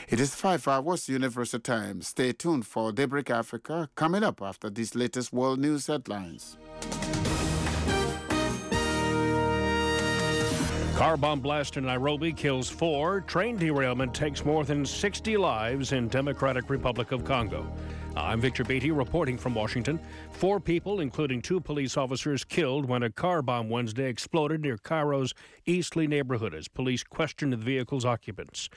It is 5 hours Universal Time. Stay tuned for Daybreak Africa coming up after these latest world news headlines. Car bomb blast in Nairobi kills 4. Train derailment takes more than 60 lives in Democratic Republic of Congo. I'm Victor Beatty reporting from Washington. 4 people, including 2 police officers, killed when a car bomb Wednesday exploded near Cairo's Eastleigh neighborhood as police questioned the vehicle's occupants.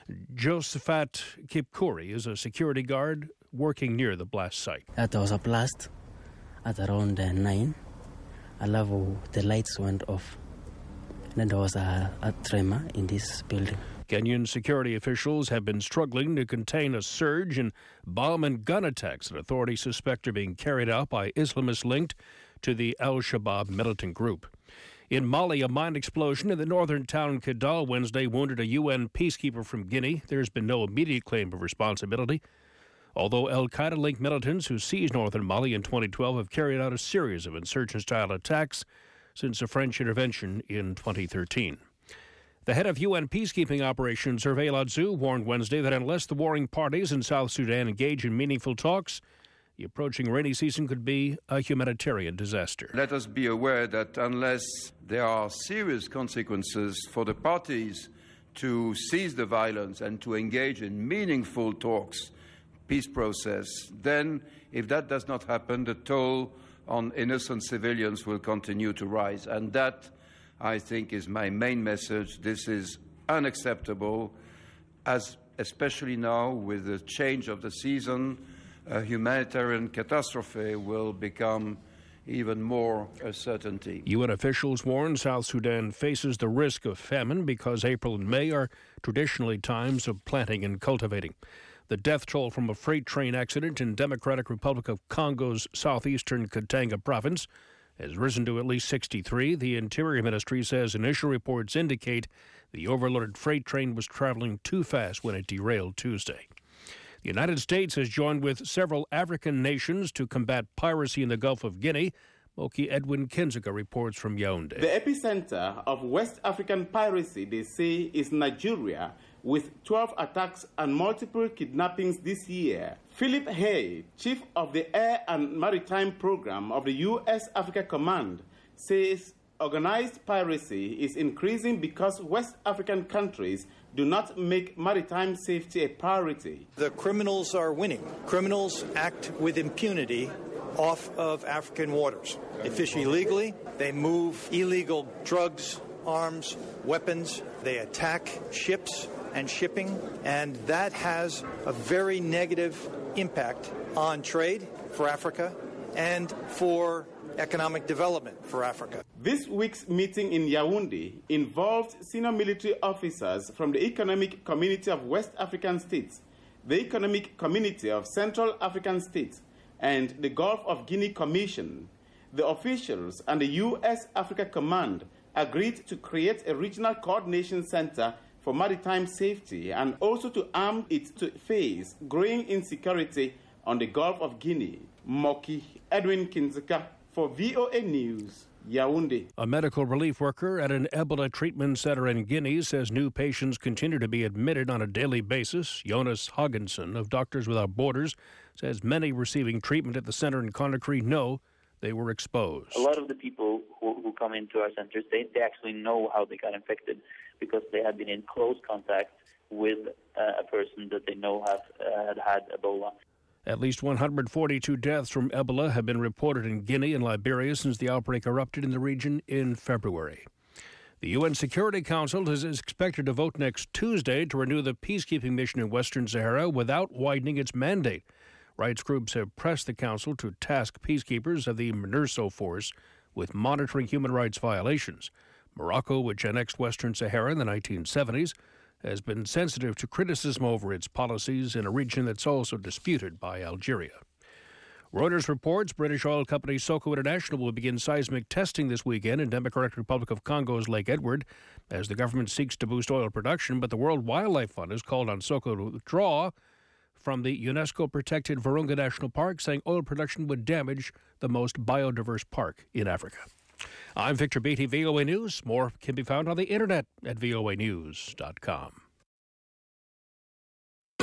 Josephat Kipkuri is a security guard working near the blast site. There was a blast at around 9. A level, the lights went off. Then there was a tremor in this building. Kenyan security officials have been struggling to contain a surge in bomb and gun attacks that authorities suspect are being carried out by Islamists linked to the Al-Shabaab militant group. In Mali, a mine explosion in the northern town Kidal Wednesday wounded a UN peacekeeper from Guinea. There's been no immediate claim of responsibility, although al-Qaeda-linked militants who seized northern Mali in 2012 have carried out a series of insurgent-style attacks since a French intervention in 2013. The head of UN peacekeeping operations, Hervé Ladsou, warned Wednesday that unless the warring parties in South Sudan engage in meaningful talks, the approaching rainy season could be a humanitarian disaster. Let us be aware that unless there are serious consequences for the parties to cease the violence and to engage in meaningful talks, peace process, then if that does not happen, the toll on innocent civilians will continue to rise. And that, I think, is my main message. This is unacceptable, as especially now with the change of the season, a humanitarian catastrophe will become even more a certainty. UN officials warn South Sudan faces the risk of famine because April and May are traditionally times of planting and cultivating. The death toll from a freight train accident in Democratic Republic of Congo's southeastern Katanga province has risen to at least 63. The Interior Ministry says initial reports indicate the overloaded freight train was traveling too fast when it derailed Tuesday. The United States has joined with several African nations to combat piracy in the Gulf of Guinea. Moki Edwin Kinziga reports from Yaoundé. The epicenter of West African piracy, they say, is Nigeria, with 12 attacks and multiple kidnappings this year. Philip Hay, chief of the Air and Maritime Program of the U.S. Africa Command, says organized piracy is increasing because West African countries do not make maritime safety a priority. The criminals are winning. Criminals act with impunity off of African waters. They fish illegally, they move illegal drugs, arms, weapons, they attack ships and shipping, and that has a very negative impact on trade for Africa and for economic development for Africa. This week's meeting in Yaoundé involved senior military officers from the Economic Community of West African States, the Economic Community of Central African States, and the Gulf of Guinea Commission. The officials and the U.S. Africa Command agreed to create a regional coordination center for maritime safety and also to arm it to face growing insecurity on the Gulf of Guinea. Moki Edwin Kinziga for VOA News, Yaoundé. A medical relief worker at an Ebola treatment center in Guinea says new patients continue to be admitted on a daily basis. Jonas Haagensen of Doctors Without Borders says many receiving treatment at the center in Conakry know they were exposed. A lot of the people who come into our centers, they actually know how they got infected because they had been in close contact with a person that they know had Ebola. At least 142 deaths from Ebola have been reported in Guinea and Liberia since the outbreak erupted in the region in February. The UN Security Council is expected to vote next Tuesday to renew the peacekeeping mission in Western Sahara without widening its mandate. Rights groups have pressed the council to task peacekeepers of the MINURSO force with monitoring human rights violations. Morocco, which annexed Western Sahara in the 1970s, has been sensitive to criticism over its policies in a region that's also disputed by Algeria. Reuters reports British oil company Soko International will begin seismic testing this weekend in Democratic Republic of Congo's Lake Edward as the government seeks to boost oil production, but the World Wildlife Fund has called on Soko to withdraw from the UNESCO-protected Virunga National Park, saying oil production would damage the most biodiverse park in Africa. I'm Victor Beatty, VOA News. More can be found on the internet at voanews.com.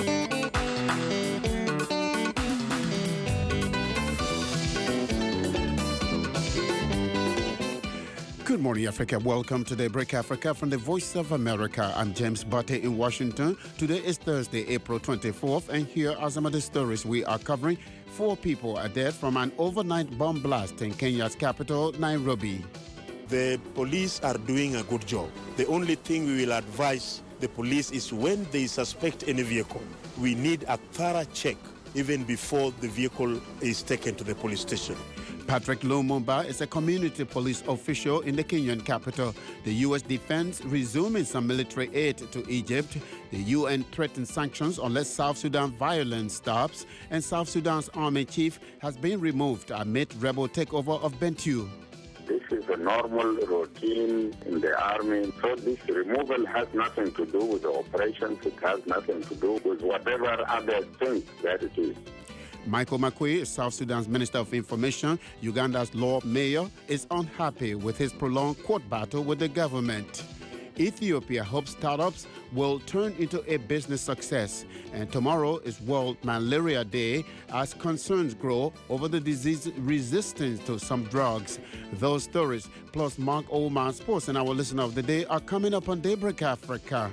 Good morning, Africa. Welcome to Daybreak Africa from the Voice of America. I'm James Butte in Washington. Today is Thursday, April 24th, and here are some of the stories we are covering. 4 people are dead from an overnight bomb blast in Kenya's capital, Nairobi. The police are doing a good job. The only thing we will advise the police is when they suspect any vehicle, we need a thorough check even before the vehicle is taken to the police station. Patrick Lumumba is a community police official in the Kenyan capital. The U.S. defense resuming some military aid to Egypt. The UN threatens sanctions unless South Sudan violence stops. And South Sudan's army chief has been removed amid rebel takeover of Bentiu. This is a normal routine in the army. So this removal has nothing to do with the operations. It has nothing to do with whatever other things that it is. Michael Makuei is South Sudan's Minister of Information. Uganda's law mayor is unhappy with his prolonged court battle with the government. Ethiopia hopes startups will turn into a business success. And tomorrow is World Malaria Day as concerns grow over the disease resistance to some drugs. Those stories, plus Mark Oldman Sports and our listener of the day, are coming up on Daybreak Africa.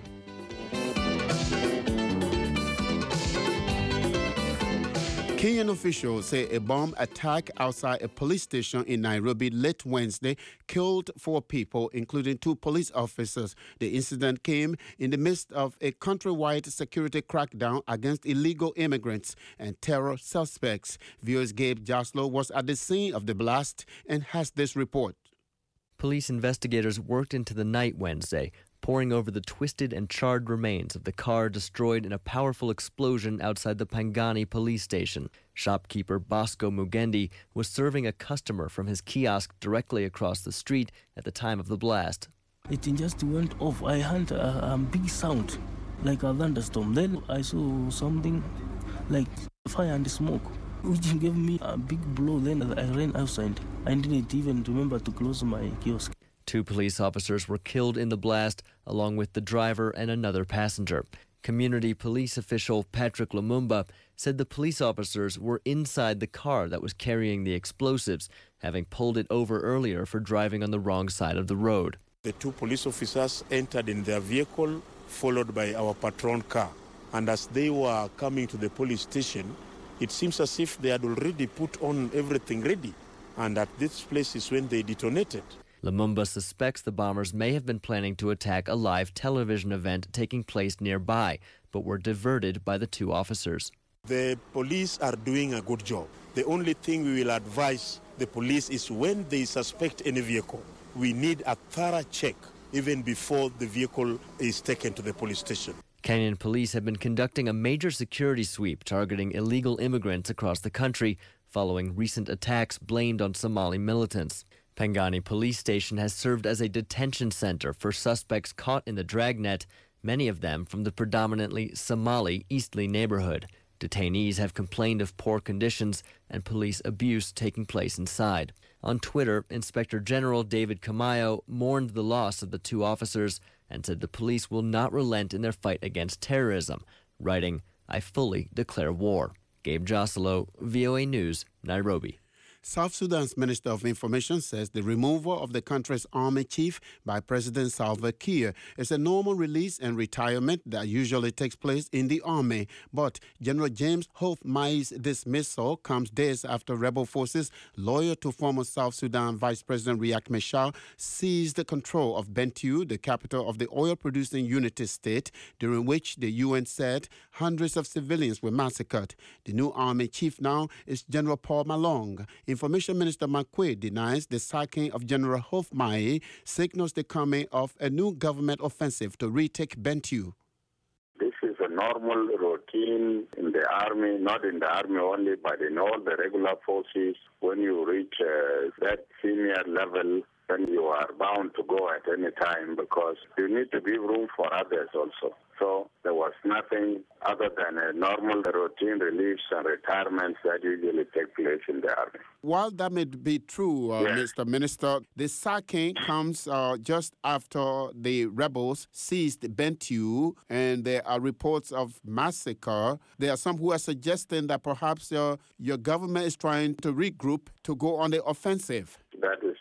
Kenyan officials say a bomb attack outside a police station in Nairobi late Wednesday killed 4 people, including 2 police officers. The incident came in the midst of a countrywide security crackdown against illegal immigrants and terror suspects. VOA's Gabe Joslow was at the scene of the blast and has this report. Police investigators worked into the night Wednesday, poring over the twisted and charred remains of the car destroyed in a powerful explosion outside the Pangani police station. Shopkeeper Bosco Mugendi was serving a customer from his kiosk directly across the street at the time of the blast. It just went off. I heard a big sound, like a thunderstorm. Then I saw something like fire and smoke, which gave me a big blow. Then I ran outside. I didn't even remember to close my kiosk. 2 police officers were killed in the blast, along with the driver and another passenger. Community police official Patrick Lumumba said the police officers were inside the car that was carrying the explosives, having pulled it over earlier for driving on the wrong side of the road. The 2 police officers entered in their vehicle, followed by our patrol car. And as they were coming to the police station, it seems as if they had already put on everything ready. And at this place is when they detonated. Lumumba suspects the bombers may have been planning to attack a live television event taking place nearby, but were diverted by the 2 officers. The police are doing a good job. The only thing we will advise the police is when they suspect any vehicle, we need a thorough check even before the vehicle is taken to the police station. Kenyan police have been conducting a major security sweep targeting illegal immigrants across the country following recent attacks blamed on Somali militants. Pangani Police Station has served as a detention center for suspects caught in the dragnet, many of them from the predominantly Somali Eastleigh neighborhood. Detainees have complained of poor conditions and police abuse taking place inside. On Twitter, Inspector General David Kamayo mourned the loss of the 2 officers and said the police will not relent in their fight against terrorism, writing, "I fully declare war." Gabe Joslow, VOA News, Nairobi. South Sudan's Minister of Information says the removal of the country's army chief by President Salva Kiir is a normal release and retirement that usually takes place in the army. But General James Hoth Mai's dismissal comes days after rebel forces, loyal to former South Sudan Vice President Riek Machar, seized the control of Bentiu, the capital of the oil-producing Unity State, during which the UN said hundreds of civilians were massacred. The new army chief now is General Paul Malong. Information Minister Makuei denies the sacking of General Hoth Mai signals the coming of a new government offensive to retake Bentiu. This is a normal routine in the army, not in the army only, but in all the regular forces. When you reach that senior level, then you are bound to go at any time because you need to give room for others also. So there was nothing other than a normal routine reliefs and retirements that usually take place in the army. While that may be true, Mr. Minister, the sacking comes just after the rebels seized Bentiu, and there are reports of massacre. There are some who are suggesting that perhaps your government is trying to regroup to go on the offensive. That is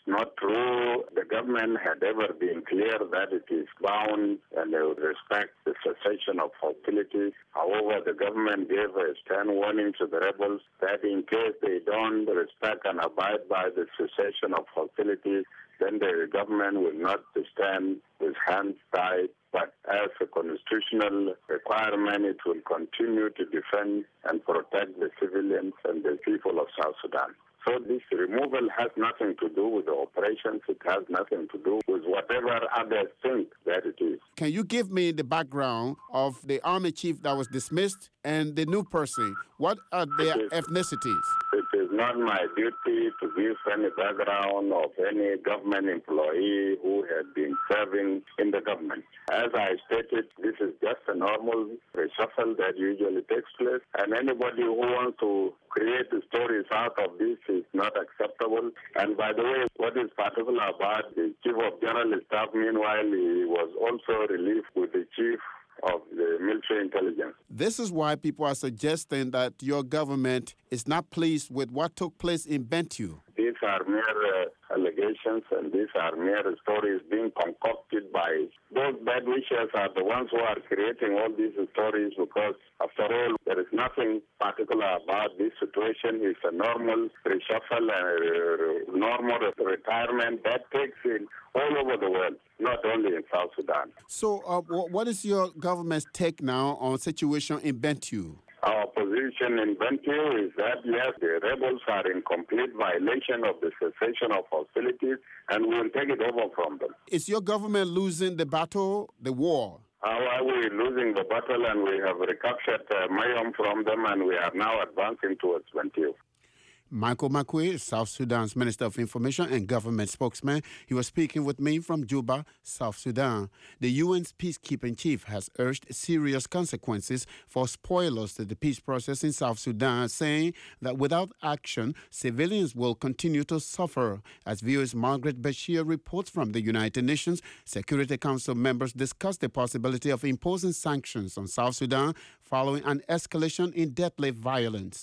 not true. The government had ever been clear that it is bound and they would respect the cessation of hostilities. However, the government gave a stern warning to the rebels that in case they don't respect and abide by the cessation of hostilities, then the government will not stand with hands tied, but as a constitutional requirement, it will continue to defend and protect the civilians and the people of South Sudan. So this removal has nothing to do with the operations. It has nothing to do with whatever others think that it is. Can you give me the background of the army chief that was dismissed and the new person? What are their ethnicities? It is not my duty to give any background of any government employee who had been serving in the government. As I stated, this is just a normal reshuffle that usually takes place, and anybody who wants to create stories out of this is not acceptable. And by the way, what is particular about the Chief of General Staff, meanwhile, he was also relieved with the Chief of the Military Intelligence. This is why people are suggesting that your government is not pleased with what took place in Bentiu. These are mere allegations, and these are mere stories being concocted by those bad wishers are the ones who are creating all these stories, because after all, there is nothing particular about this situation. It's a normal reshuffle and a normal retirement that takes in all over the world, not only in South Sudan. So what is your government's take now on the situation in Bentiu? Our position in Bentiu is that, yes, the rebels are in complete violation of the cessation of hostilities, and we will take it over from them. Is your government losing the battle, the war? We're losing the battle, and we have recaptured Mayom from them, and we are now advancing towards Bentiu. Michael Makwe, South Sudan's Minister of Information and Government spokesman. He was speaking with me from Juba, South Sudan. The UN's peacekeeping chief has urged serious consequences for spoilers to the peace process in South Sudan, saying that without action, civilians will continue to suffer. As VOA's Margaret Bashir reports from the United Nations, Security Council members discussed the possibility of imposing sanctions on South Sudan following an escalation in deadly violence.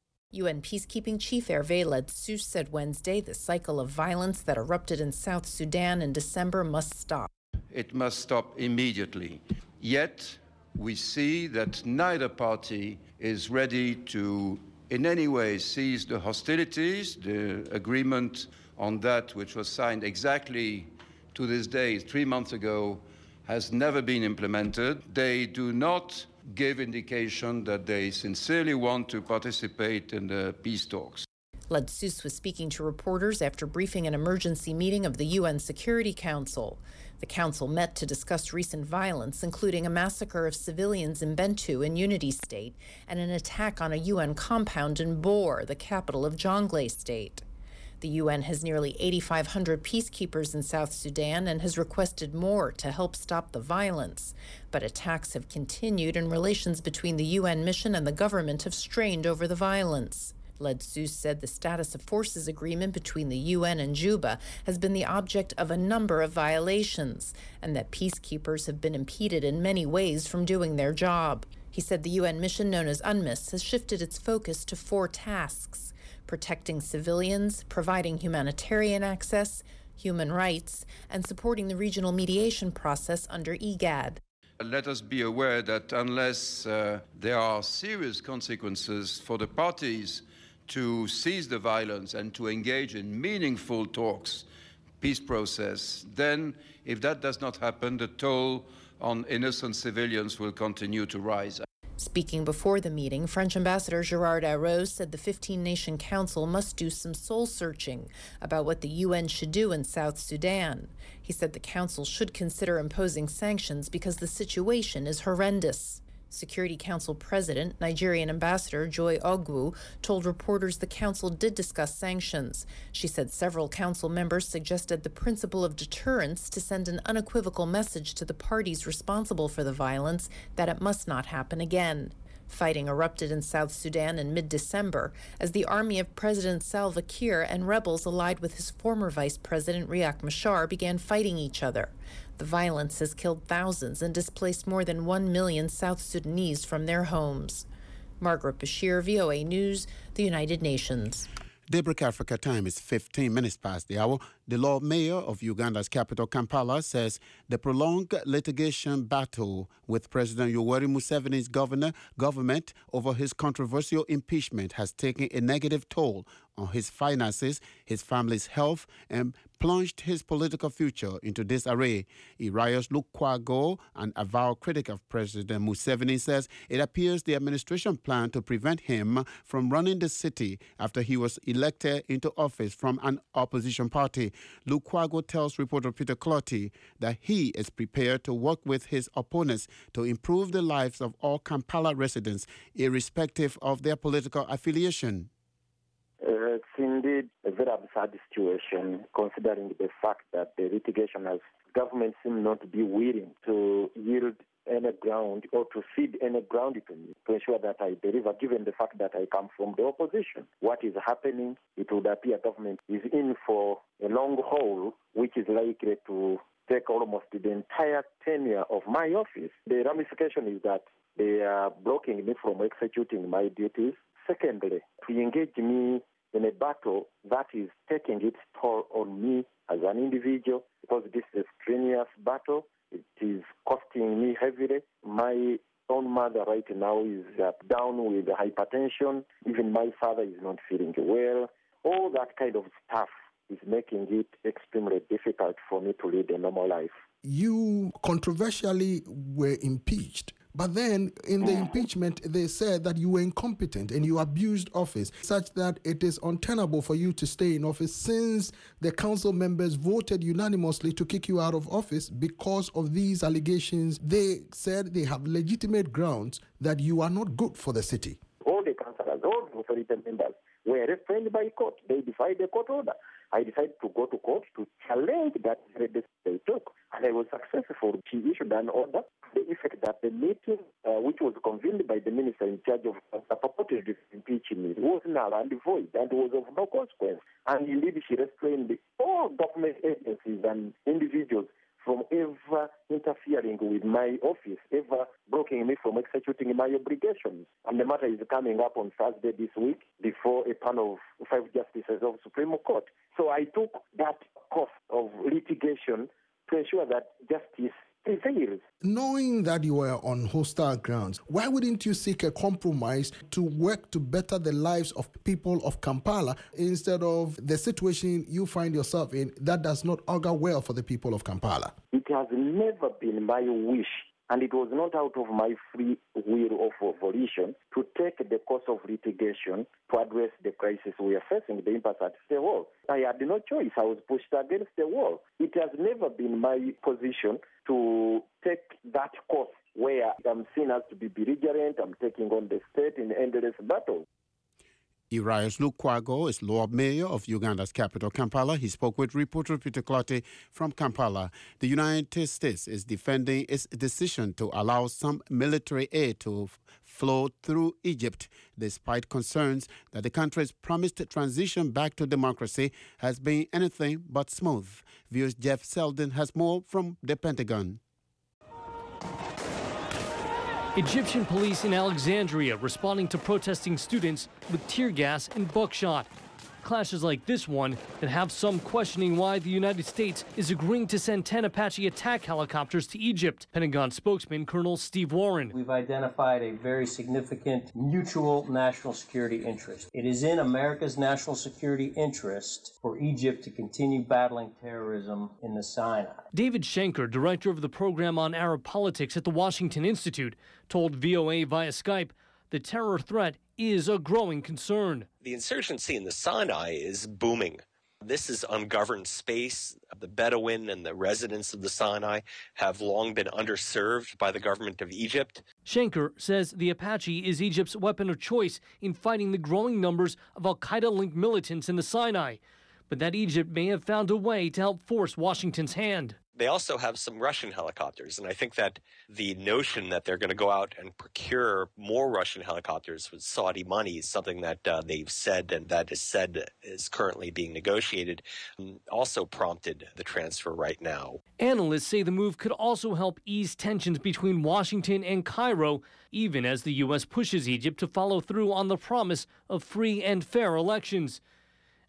UN peacekeeping chief Hervé Ladsus said Wednesday the cycle of violence that erupted in South Sudan in December must stop. It must stop immediately. Yet, we see that neither party is ready to in any way cease the hostilities. The agreement on that, which was signed exactly to this day, 3 months ago, has never been implemented. They do not give indication that they sincerely want to participate in the peace talks. Ladsus was speaking to reporters after briefing an emergency meeting of the UN Security Council. The council met to discuss recent violence, including a massacre of civilians in Bentiu in Unity State and an attack on a UN compound in Bor, the capital of Jonglei State. The UN has nearly 8,500 peacekeepers in South Sudan and has requested more to help stop the violence. But attacks have continued and relations between the UN mission and the government have strained over the violence. Ladsus said the status of forces agreement between the UN and Juba has been the object of a number of violations and that peacekeepers have been impeded in many ways from doing their job. He said the UN mission known as UNMISS has shifted its focus to 4 tasks: protecting civilians, providing humanitarian access, human rights, and supporting the regional mediation process under IGAD. Let us be aware that unless there are serious consequences for the parties to cease the violence and to engage in meaningful talks, peace process, then if that does not happen, the toll on innocent civilians will continue to rise. Speaking before the meeting, French Ambassador Gérard Arros said the 15-nation council must do some soul-searching about what the UN should do in South Sudan. He said the council should consider imposing sanctions because the situation is horrendous. Security Council President, Nigerian Ambassador Joy Ogwu, told reporters the council did discuss sanctions. She said several council members suggested the principle of deterrence to send an unequivocal message to the parties responsible for the violence that it must not happen again. Fighting erupted in South Sudan in mid-December as the army of President Salva Kiir and rebels allied with his former vice president Riek Machar began fighting each other. The violence has killed thousands and displaced more than 1 million South Sudanese from their homes. Margaret Bashir, VOA News, the United Nations. Daybreak Africa time is 15 minutes past the hour. The Lord Mayor of Uganda's capital, Kampala, says the prolonged litigation battle with President Yoweri Museveni's government over his controversial impeachment has taken a negative toll on his finances, his family's health, and plunged his political future into disarray. Erias Lukwago, an avowed critic of President Museveni, says it appears the administration planned to prevent him from running the city after he was elected into office from an opposition party. Lukwago tells reporter Peter Clotty that he is prepared to work with his opponents to improve the lives of all Kampala residents, irrespective of their political affiliation. It's indeed a very absurd situation, considering the fact that the litigation has government seem not to be willing to yield any ground or to cede any ground to me to ensure that I deliver, given the fact that I come from the opposition. What is happening, it would appear government is in for a long haul, which is likely to take almost the entire tenure of my office. The ramification is that they are blocking me from executing my duties. Secondly, to engage me in a battle that is taking its toll on me as an individual, because this is a strenuous battle. It is costing me heavily. My own mother right now is down with hypertension. Even my father is not feeling well. All that kind of stuff is making it extremely difficult for me to lead a normal life. You controversially were impeached. But then in the impeachment, they said that you were incompetent and you abused office, such that it is untenable for you to stay in office since the council members voted unanimously to kick you out of office because of these allegations. They said they have legitimate grounds that you are not good for the city. All the councillors, all the authority members were restrained by court. They defied the court order. I decided to go to court to challenge that they took, and I was successful. She issued an order to the effect that the meeting, which was convened by the minister in charge of purported impeachment, was null and void and was of no consequence. And indeed, she restrained all government agencies and individuals from ever interfering with my office, ever blocking me from executing my obligations. And the matter is coming up on Thursday this week before a panel of 5 justices of Supreme Court. So I took that cost of litigation to ensure that justice prevails. Knowing that you were on hostile grounds, why wouldn't you seek a compromise to work to better the lives of people of Kampala instead of the situation you find yourself in that does not augur well for the people of Kampala? It has never been my wish, and it was not out of my free will of volition, to take the course of litigation to address the crisis we are facing, the impasse at the wall. I had no choice. I was pushed against the wall. It has never been my position to take that course where I'm seen as to be belligerent, I'm taking on the state in endless battle. Erias Lukwago is Lord Mayor of Uganda's capital, Kampala. He spoke with reporter Peter Clotty from Kampala. The United States is defending its decision to allow some military aid to flow through Egypt, despite concerns that the country's promised transition back to democracy has been anything but smooth. Viewers Jeff Selden has more from the Pentagon. Egyptian police in Alexandria responding to protesting students with tear gas and buckshot. Clashes like this one that have some questioning why the United States is agreeing to send 10 Apache attack helicopters to Egypt. Pentagon spokesman Colonel Steve Warren. We've identified a very significant mutual national security interest. It is in America's national security interest for Egypt to continue battling terrorism in the Sinai. David Schenker, director of the program on Arab politics at the Washington Institute, told VOA via Skype the terror threat is a growing concern. The insurgency in the Sinai is booming. This is ungoverned space. The Bedouin and the residents of the Sinai have long been underserved by the government of Egypt. Schenker says the Apache is Egypt's weapon of choice in fighting the growing numbers of al-Qaeda-linked militants in the Sinai, but that Egypt may have found a way to help force Washington's hand. They also have some Russian helicopters, and I think that the notion that they're going to go out and procure more Russian helicopters with Saudi money is something that they've said, and that is said is currently being negotiated, also prompted the transfer right now. Analysts say the move could also help ease tensions between Washington and Cairo, even as the U.S. pushes Egypt to follow through on the promise of free and fair elections.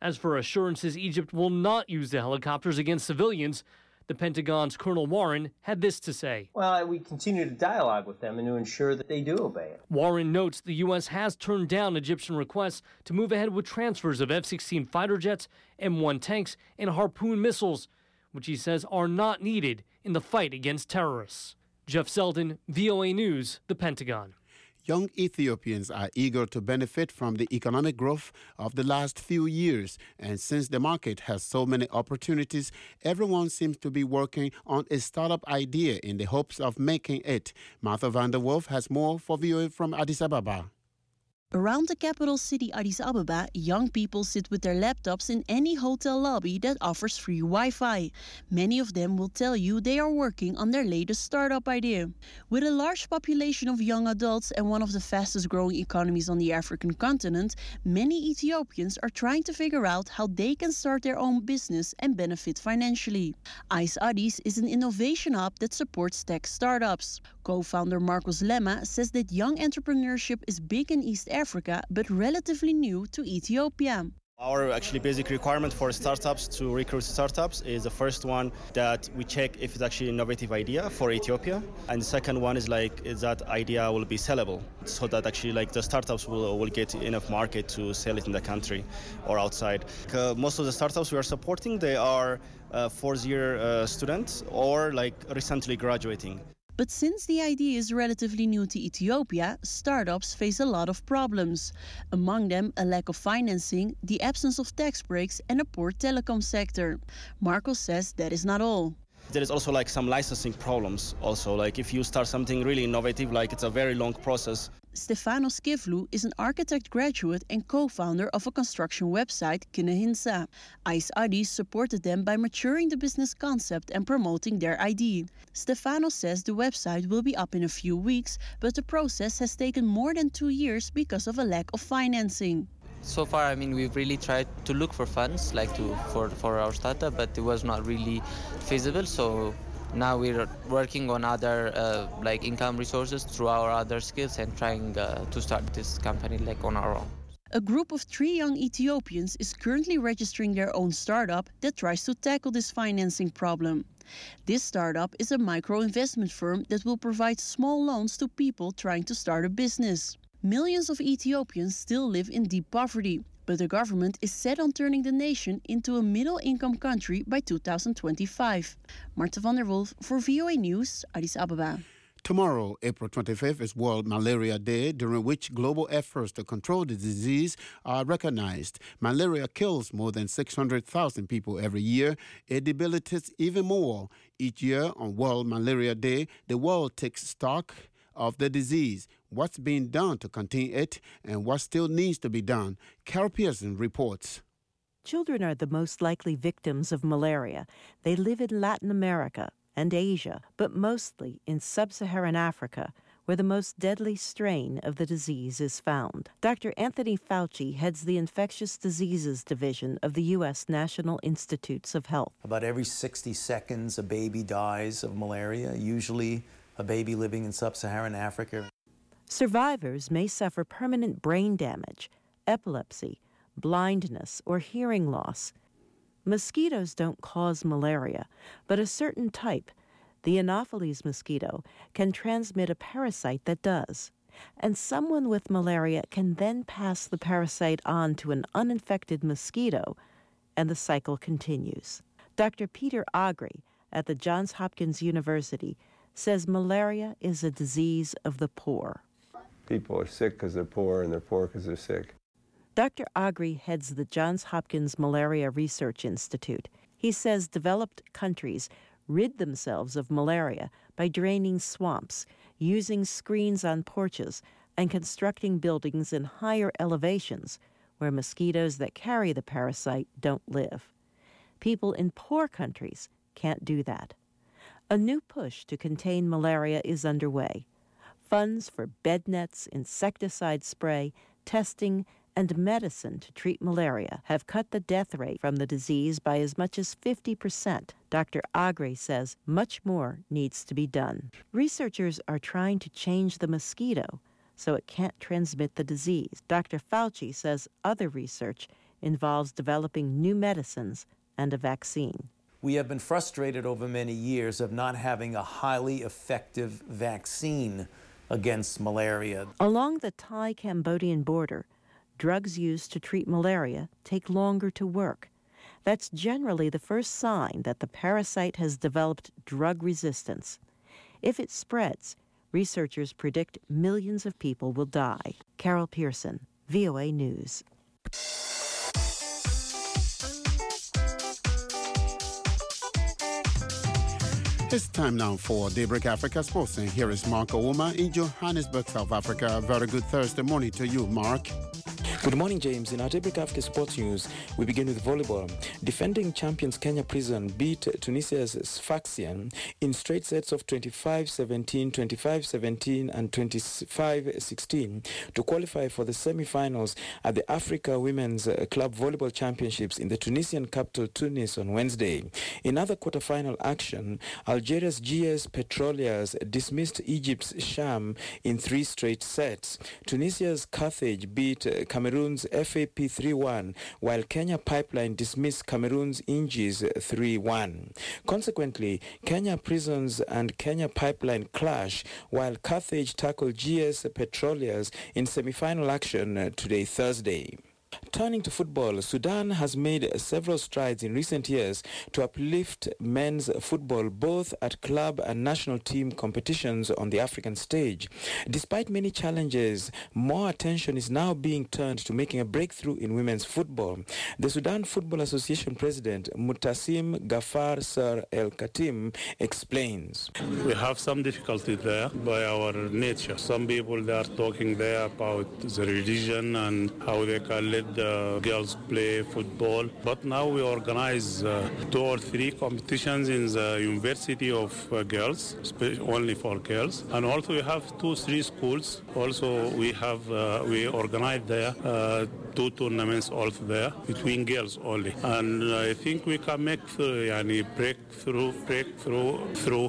As for assurances Egypt will not use the helicopters against civilians, the Pentagon's Colonel Warren had this to say. Well, we continue to dialogue with them and to ensure that they do obey it. Warren notes the U.S. has turned down Egyptian requests to move ahead with transfers of F-16 fighter jets, M1 tanks, and Harpoon missiles, which he says are not needed in the fight against terrorists. Jeff Selden, VOA News, the Pentagon. Young Ethiopians are eager to benefit from the economic growth of the last few years. And since the market has so many opportunities, everyone seems to be working on a startup idea in the hopes of making it. Martha van der Wolf has more for VOA from Addis Ababa. Around the capital city Addis Ababa, young people sit with their laptops in any hotel lobby that offers free Wi-Fi. Many of them will tell you they are working on their latest startup idea. With a large population of young adults and one of the fastest growing economies on the African continent, many Ethiopians are trying to figure out how they can start their own business and benefit financially. Ice Addis is an innovation hub that supports tech startups. Co-founder Marcos Lemma says that young entrepreneurship is big in East Africa, but relatively new to Ethiopia. Our actually basic requirement for startups to recruit startups is the first one that we check if it's actually an innovative idea for Ethiopia, and the second one is that idea will be sellable, so that actually the startups will get enough market to sell it in the country or outside. Most of the startups we are supporting, they are fourth-year students or recently graduating. But since the idea is relatively new to Ethiopia, startups face a lot of problems. Among them, a lack of financing, the absence of tax breaks, and a poor telecom sector. Marcos says that is not all. There is also some licensing problems also. If you start something really innovative, it's a very long process. Stefanos Kivlou is an architect graduate and co-founder of a construction website, Kinehinsa. Ice Addis supported them by maturing the business concept and promoting their idea. Stefanos says the website will be up in a few weeks, but the process has taken more than 2 years because of a lack of financing. So far, we've really tried to look for funds, for our startup, but it was not really feasible. So now we're working on other income resources through our other skills and trying to start this company on our own. A group of 3 young Ethiopians is currently registering their own startup that tries to tackle this financing problem. This startup is a micro-investment firm that will provide small loans to people trying to start a business. Millions of Ethiopians still live in deep poverty, but the government is set on turning the nation into a middle-income country by 2025. Martha van der Wolf for VOA News, Addis Ababa. Tomorrow, April 25th, is World Malaria Day, during which global efforts to control the disease are recognized. Malaria kills more than 600,000 people every year. It debilitates even more. Each year on World Malaria Day, the world takes stock of the disease, what's being done to contain it, and what still needs to be done. Carol Pearson reports. Children are the most likely victims of malaria. They live in Latin America and Asia, but mostly in sub-Saharan Africa, where the most deadly strain of the disease is found. Dr. Anthony Fauci heads the Infectious Diseases Division of the U.S. National Institutes of Health. About every 60 seconds, a baby dies of malaria, usually a baby living in sub-Saharan Africa. Survivors may suffer permanent brain damage, epilepsy, blindness, or hearing loss. Mosquitoes don't cause malaria, but a certain type, the Anopheles mosquito, can transmit a parasite that does. And someone with malaria can then pass the parasite on to an uninfected mosquito, and the cycle continues. Dr. Peter Agri at the Johns Hopkins University says malaria is a disease of the poor. People are sick because they're poor, and they're poor because they're sick. Dr. Agri heads the Johns Hopkins Malaria Research Institute. He says developed countries rid themselves of malaria by draining swamps, using screens on porches, and constructing buildings in higher elevations where mosquitoes that carry the parasite don't live. People in poor countries can't do that. A new push to contain malaria is underway. Funds for bed nets, insecticide spray, testing, and medicine to treat malaria have cut the death rate from the disease by as much as 50%. Dr. Agri says much more needs to be done. Researchers are trying to change the mosquito so it can't transmit the disease. Dr. Fauci says other research involves developing new medicines and a vaccine. We have been frustrated over many years of not having a highly effective vaccine against malaria. Along the Thai-Cambodian border, drugs used to treat malaria take longer to work. That's generally the first sign that the parasite has developed drug resistance. If it spreads, researchers predict millions of people will die. Carol Pearson, VOA News. It's time now for Daybreak Africa Sports, and here is Mark Ouma in Johannesburg, South Africa. A very good Thursday morning to you, Mark. Good morning, James. In our Daybreak Africa Sports News, we begin with volleyball. Defending champions Kenya Prison beat Tunisia's Sfaxian in straight sets of 25-17, 25-17 and 25-16 to qualify for the semi-finals at the Africa Women's Club Volleyball Championships in the Tunisian capital Tunis on Wednesday. In other quarterfinal action, Algeria's GS Petroleers dismissed Egypt's Sham in 3 straight sets. Tunisia's Carthage beat Cameroon's FAP 3-1, while Kenya Pipeline dismissed Cameroon's Ingis 3-1. Consequently, Kenya Prisons and Kenya Pipeline clash, while Carthage tackle GS Petroleers in semi-final action today, Thursday. Turning to football, Sudan has made several strides in recent years to uplift men's football both at club and national team competitions on the African stage. Despite many challenges, more attention is now being turned to making a breakthrough in women's football. The Sudan Football Association president, Mutassim Gafar Sir El Khatim, explains. We have some difficulty there by our nature. Some people, they are talking there about the religion and how they can let the girls play football. But now we organize 2 or 3 competitions in the University of Girls, only for girls. And also we have 2-3 schools. Also we have, we organize there 2 tournaments also there between girls only. And I think we can make breakthrough through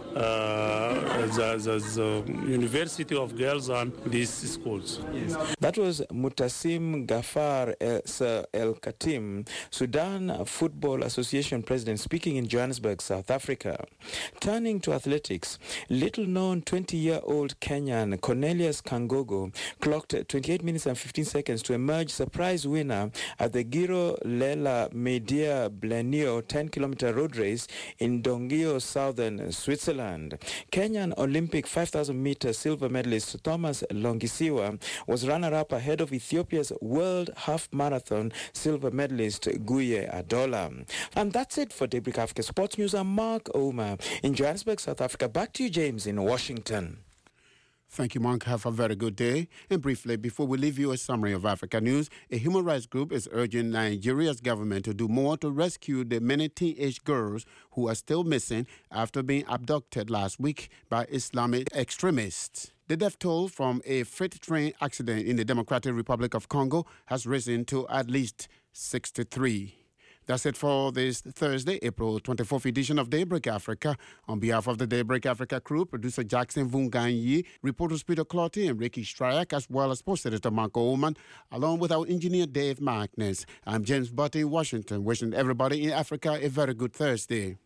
the University of Girls and these schools. Yes. That was Mutassim Gafar Sir El Khatim, Sudan Football Association president, speaking in Johannesburg, South Africa. Turning to athletics, little-known 20-year-old Kenyan Cornelius Kangogo clocked 28 minutes and 15 seconds to emerge surprise winner at the Giro Lela Media Blenio 10-kilometer road race in Dongio, southern Switzerland. Kenyan Olympic 5,000-meter silver medalist Thomas Longisiwa was runner-up ahead of Ethiopia's World Half Marathon silver medalist Guye Adola. And that's it for Daybreak Africa Sports News. I'm Mark Ouma in Johannesburg, South Africa. Back to you, James, in Washington. Thank you, Mark. Have a very good day. And briefly, before we leave you a summary of Africa news, a human rights group is urging Nigeria's government to do more to rescue the many teenage girls who are still missing after being abducted last week by Islamic extremists. The death toll from a freight train accident in the Democratic Republic of Congo has risen to at least 63. That's it for this Thursday, April 24th edition of Daybreak Africa. On behalf of the Daybreak Africa crew, producer Jackson Vunganyi, reporters Peter Clotty and Ricky Stryak, as well as post editor Marco Ullman, along with our engineer Dave Magnus. I'm James Butte in Washington, wishing everybody in Africa a very good Thursday.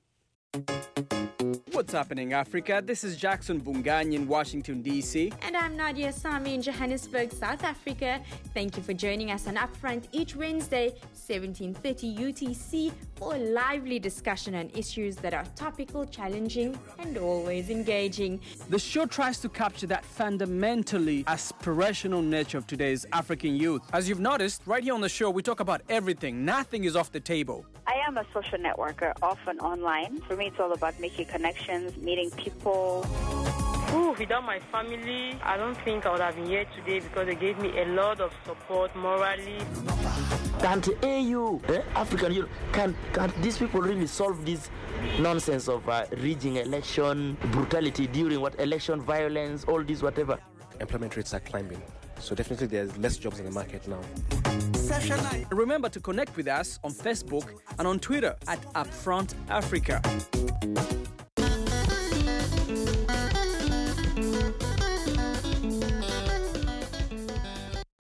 What's happening, Africa? This is Jackson Vunganyi in Washington, D.C. And I'm Nadia Sami in Johannesburg, South Africa. Thank you for joining us on Upfront each Wednesday, 17:30 UTC, for a lively discussion on issues that are topical, challenging, and always engaging. The show tries to capture that fundamentally aspirational nature of today's African youth. As you've noticed, right here on the show, we talk about everything. Nothing is off the table. I am a social networker, often online. For me, it's all about making connections, meeting people. Without my family, I don't think I would have been here today because they gave me a lot of support morally. Can't AU, African Union, can these people really solve this nonsense of rigging election, brutality during election violence, all this whatever? Employment rates are climbing. So definitely there's less jobs in the market now. Remember to connect with us on Facebook and on Twitter at Upfront Africa.